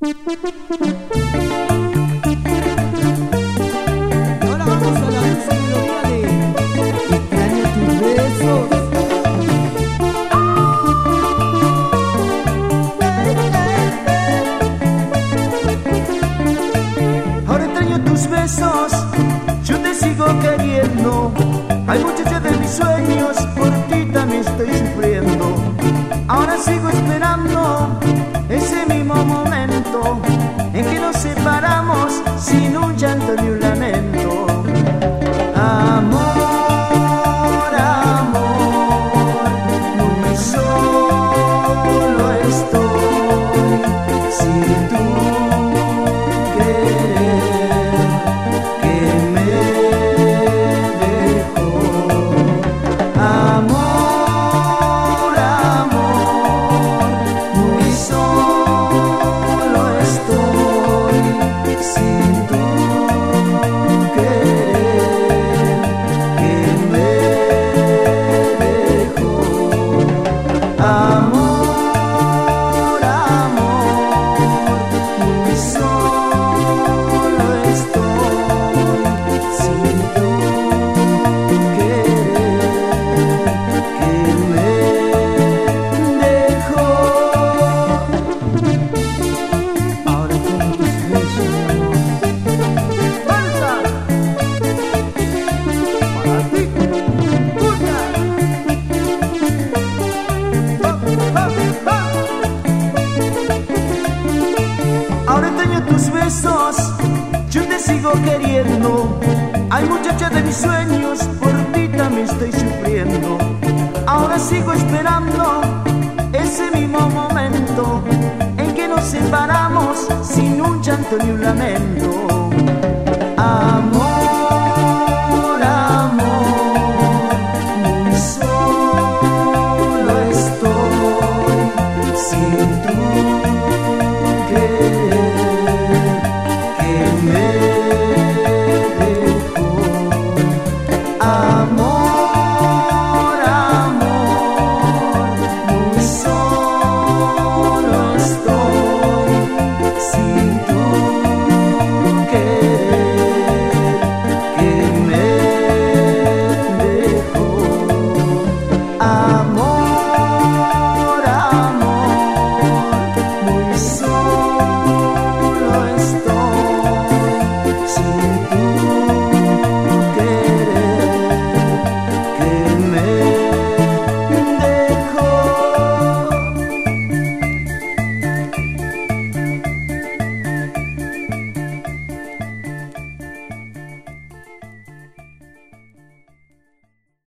Ahora vamos a la dulce melodía de Extraño tus besos. Ahora extraño tus besos, yo te sigo queriendo. Hay muchachas de mis sueños, por ti también estoy sufriendo. Ahora sigo esperando ese mismo momento en que nos separamos sin un llanto ni un lamento. Amor, amor, muy solo estoy sin tu querer que me dejó. Amor, amor, muy solo estoy sin tu querer que me dejó. Amor, amor, muy solo estoy sin tu querer que me dejó. Ahora tengo tus besos, mi amor. ¡Fuerza! Para ti, tuya. Ahora extraño tus besos, yo te sigo queriendo. Hay muchachas de mis sueños, por ti también estoy sufriendo. Ahora sigo esperando ese mismo momento en que nos separamos sin un llanto ni un lamento. Amor,